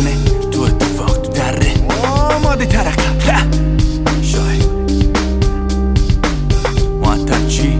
میزنه تو اتفاق تو دره آماده ترقم شاید معطل چی؟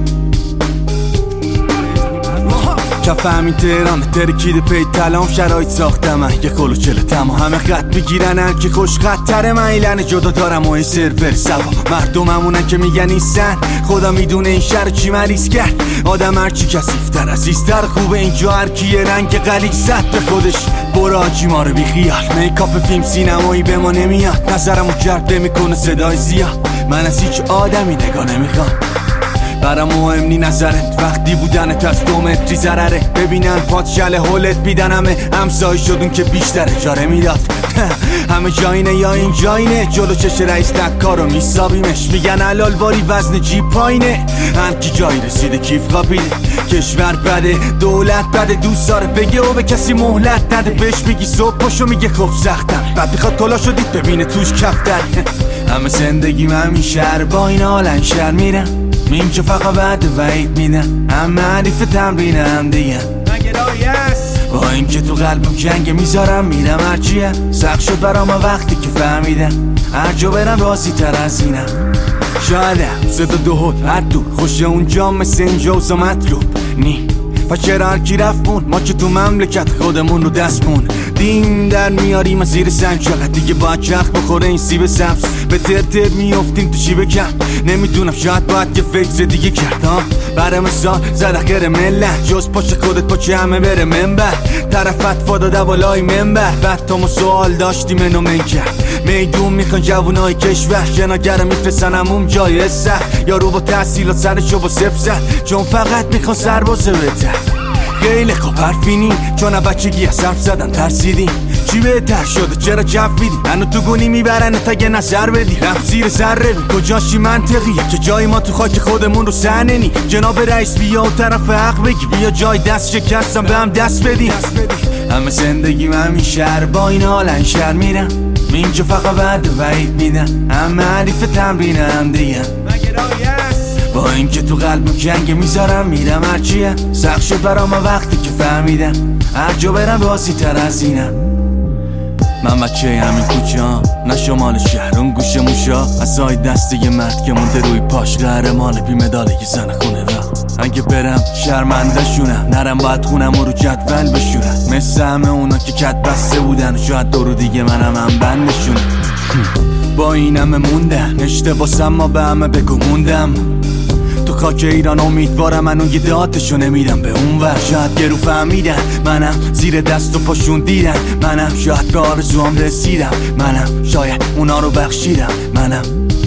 کف همین تهران ترکیده پی تلام شرایط ساختم من یه کلوچله تمام همه خط میگیرن هر کی خوش خطره من ایلن جدا دارم و این سرور سوا مردممونن که میگن نیستن خدا میدونه این شهر چی مریض کرد آدم هرچی کثیف‌تر عزیزتر خوبه اینجا هر کی یه رنگ غلیظ زد به خودش برو آجی ما رو بی خیال میکاپ فیلم سینمایی به ما نمیاد نظرمو جلب میکنه صدای زیاد من از هیچ آدمی نگاه نمیخوام برام مهم نی نظرت وقتی بودنت از 2 متری ضرره ببینن پات شله هولت بیدن همه همسایی شدون که بیشتر اجاره میداد همه جاینه یا این جاینه جلو چش رئیس دکار رو میسابیمش میگن حلال واری وزن جیب پایینه هر کی جایی رسیده کیف قابیله کشور بده دولت بده دوست داره بگه و به کسی مهلت نده بهش میگی صبح پاشو میگه خب سختم بعد میخواد کلا شدید ببینه توش کفتر همه زندگیم همین شهر با این حالن شهر میرم میم که فقط بعد وعید میدن همه حریف تمرینم دیگه با این که تو قلبم جنگ میذارم میرم هرچیه سخت شد برام وقتی که فهمیدم هر جا برم راضی تر از اینم شایدم صدا دو هد هر دور خوشه اونجا مثل اینجا و مطلوب نی پس چرا هر کی رفت ما که تو مملکت خودمون رو دستمون دیم در میاریم از زیر سنگ چقدر دیگه باید چرخ بخوره این سیب سبز به تر میافتیم تو چی بکن نمیدونم شاید باید یه فکر دیگه کرد برای مثال زد اخیر ملت جز پاچه خودت پاچه همه بره منبر طرفت فاداده بالای منبر بعد تا ما سوال داشتیم منو من کرد میدون میخوان جوونای کشور جناگر میفرستن همون جای سخت یارو با تحصیلات سرشو با صفر زد چون فقط میخوان سربازه بهتر خیلی خوب حرفینی چون بچگی از حرف زدن ترسیدیم چی بهتر شده چرا جفیدی منو تو گونی میبرن تا یه نظر بدی رفت زیر سره کجاشی منطقیه که جای ما تو خاک خودمون رو سنه نی جناب رئیس بیا و طرف حق بگی بیا جای دست شکستم به هم دست بدی همه زندگیم همین شهر با این حالن شهر میرم اینجا فقط بعد وعید میدن همه حریف تمرینم دیگه با این که تو قلبم جنگ میذارم میرم هرچیه سخت شد برام وقتی که فهمیدم هر جا برم بازی تر از اینم من بچه همین کوچه ها نه شمال شهر اون گوشه موشا اسای دست یه مرد که مونده روی پاش قهرمان بی مداله که زن خونه را اگه برم شرمنده شونم نرم باید خونم رو جدول بشورم مثل همه اونا که کت بسته بودن شاید دورو دیگه منم هم بندشونم با این همه موندن اشتباسم ما به همه بگو موندم تو خاک ایران امیدوارم منو یه داتشو نمیدم به اون ور شاید گرو فهمیدن منم زیر دست و پاشون دیدن منم شاید به آرزوام رسیدم منم شاید اونا رو بخشیدم منم